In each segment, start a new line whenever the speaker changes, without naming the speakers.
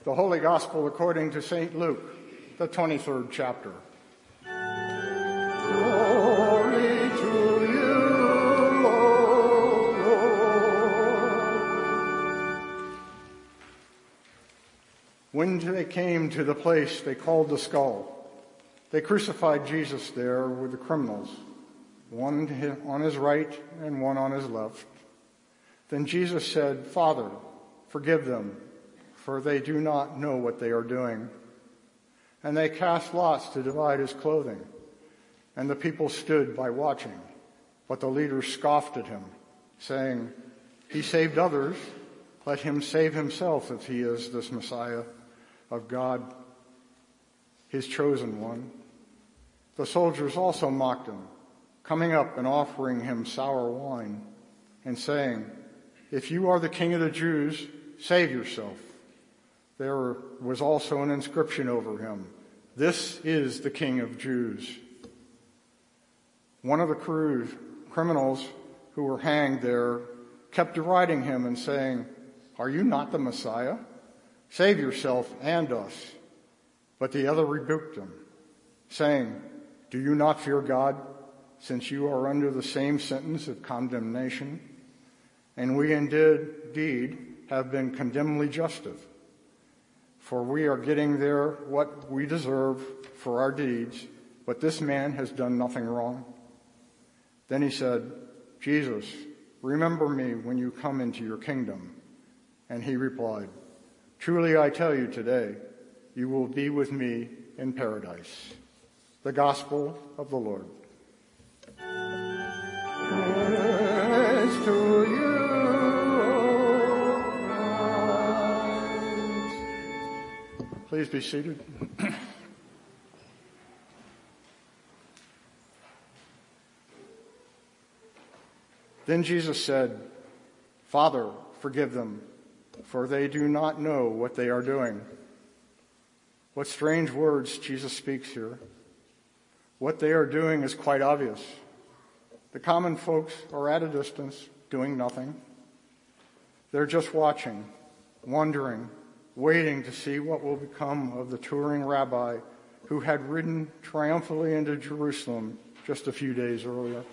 The Holy Gospel according to St. Luke, the 23rd chapter. Glory to you, Lord. When they came to the place they called the Skull, they crucified Jesus there with the criminals, one on his right and one on his left. Then Jesus said, "Father, forgive them, for they do not know what they are doing." And they cast lots to divide his clothing. And the people stood by watching. But the leaders scoffed at him, saying, "He saved others. Let him save himself if he is this Messiah of God, his chosen one." The soldiers also mocked him, coming up and offering him sour wine, and saying, "If you are the King of the Jews, save yourself." There was also an inscription over him, "This is the King of Jews." One of the criminals who were hanged there kept deriding him and saying, "Are you not the Messiah? Save yourself and us." But the other rebuked him, saying, "Do you not fear God, since you are under the same sentence of condemnation? And we indeed have been condemnedly justified. For we are getting there what we deserve for our deeds, but this man has done nothing wrong." Then he said, "Jesus, remember me when you come into your kingdom." And he replied, "Truly I tell you today, you will be with me in paradise." The Gospel of the Lord. Praise to you, O Christ. Please be seated. Then Jesus said, "Father, forgive them, for they do not know what they are doing." What strange words Jesus speaks here. What they are doing is quite obvious. The common folks are at a distance, doing nothing. They're just watching, wondering, waiting to see what will become of the touring rabbi who had ridden triumphantly into Jerusalem just a few days earlier.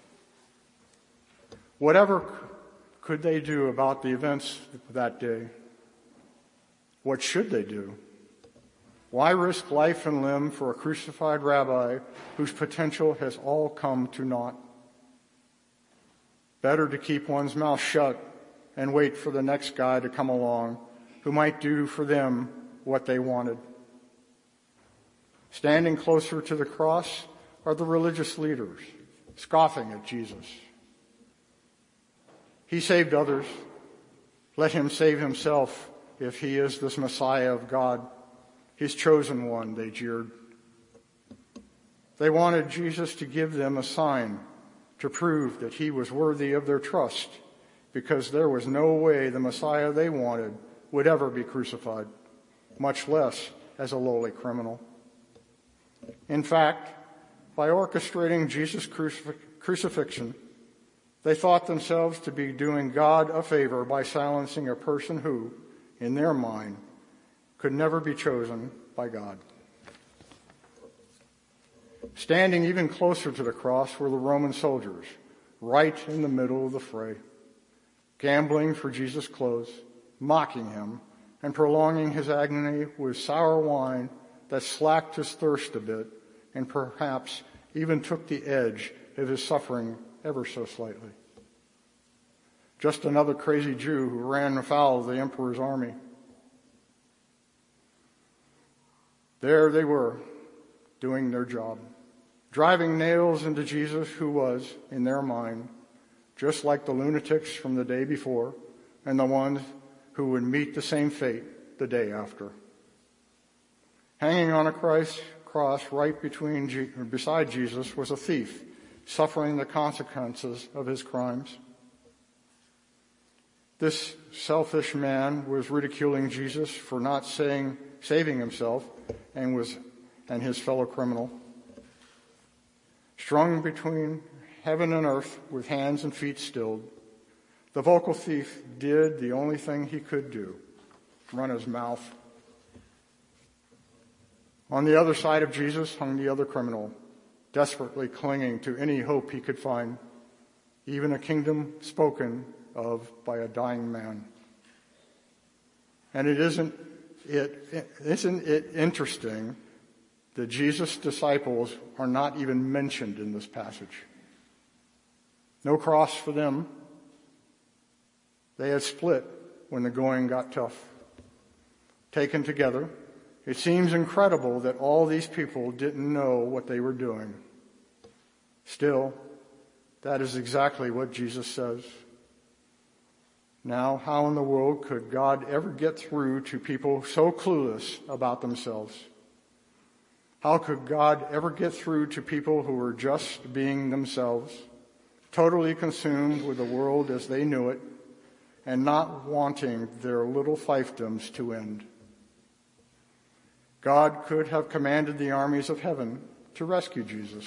Whatever could they do about the events that day? What should they do? Why risk life and limb for a crucified rabbi whose potential has all come to naught? Better to keep one's mouth shut and wait for the next guy to come along who might do for them what they wanted. Standing closer to the cross are the religious leaders, scoffing at Jesus. He saved others. Let him save himself if he is this Messiah of God, his chosen one, they jeered. They wanted Jesus to give them a sign to prove that he was worthy of their trust, because there was no way the Messiah they wanted would ever be crucified, much less as a lowly criminal. In fact, by orchestrating Jesus' crucifixion, they thought themselves to be doing God a favor by silencing a person who, in their mind, could never be chosen by God. Standing even closer to the cross were the Roman soldiers, right in the middle of the fray, gambling for Jesus' clothes, mocking him, and prolonging his agony with sour wine that slacked his thirst a bit and perhaps even took the edge of his suffering ever so slightly. Just another crazy Jew who ran afoul of the emperor's army. There they were, doing their job, driving nails into Jesus, who was, in their mind, just like the lunatics from the day before and the ones who would meet the same fate the day after. Hanging on a cross right beside Jesus was a thief, suffering the consequences of his crimes. This selfish man was ridiculing Jesus for not saving himself and his fellow criminal. Strung between heaven and earth with hands and feet stilled, the vocal thief did the only thing he could do, run his mouth On the other side of Jesus hung the other criminal, desperately clinging to any hope he could find, even a kingdom spoken of by a dying man. And isn't it interesting that Jesus' disciples are not even mentioned in this passage? No cross for them. They had split when the going got tough. Taken together, it seems incredible that all these people didn't know what they were doing. Still, that is exactly what Jesus says. Now, how in the world could God ever get through to people so clueless about themselves? How could God ever get through to people who were just being themselves, totally consumed with the world as they knew it, and not wanting their little fiefdoms to end? God could have commanded the armies of heaven to rescue Jesus.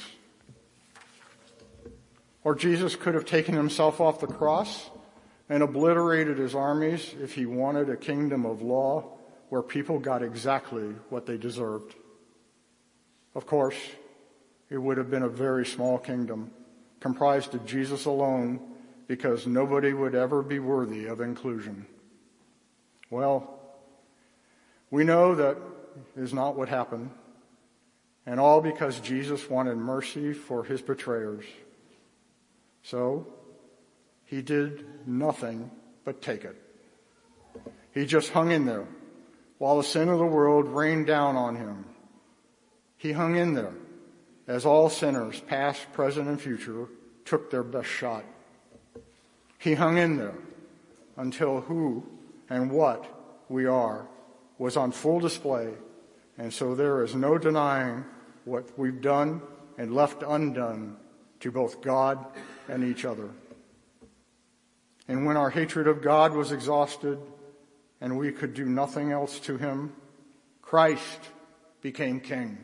Or Jesus could have taken himself off the cross and obliterated his armies if he wanted a kingdom of law where people got exactly what they deserved. Of course, it would have been a very small kingdom, comprised of Jesus alone, because nobody would ever be worthy of inclusion. Well, we know that is not what happened, and all because Jesus wanted mercy for his betrayers. So, he did nothing but take it. He just hung in there while the sin of the world rained down on him. He hung in there as all sinners, past, present, and future, took their best shot. He hung in there until who and what we are was on full display, and so there is no denying what we've done and left undone to both God and each other. And when our hatred of God was exhausted and we could do nothing else to him, Christ became king.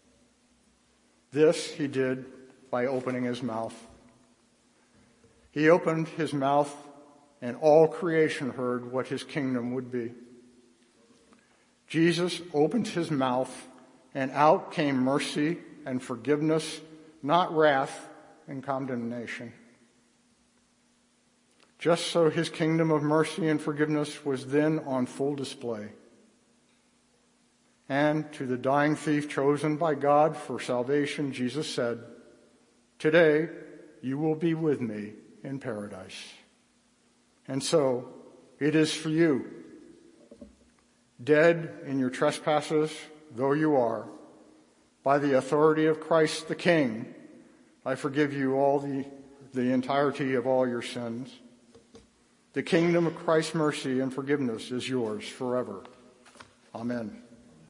This he did by opening his mouth. He opened his mouth and all creation heard what his kingdom would be. Jesus opened his mouth and out came mercy and forgiveness, not wrath and condemnation. Just so his kingdom of mercy and forgiveness was then on full display. And to the dying thief chosen by God for salvation, Jesus said, "Today you will be with me in paradise." And so it is for you. Dead in your trespasses, though you are, by the authority of Christ the King, I forgive you all the entirety of all your sins. The kingdom of Christ's mercy and forgiveness is yours forever. Amen.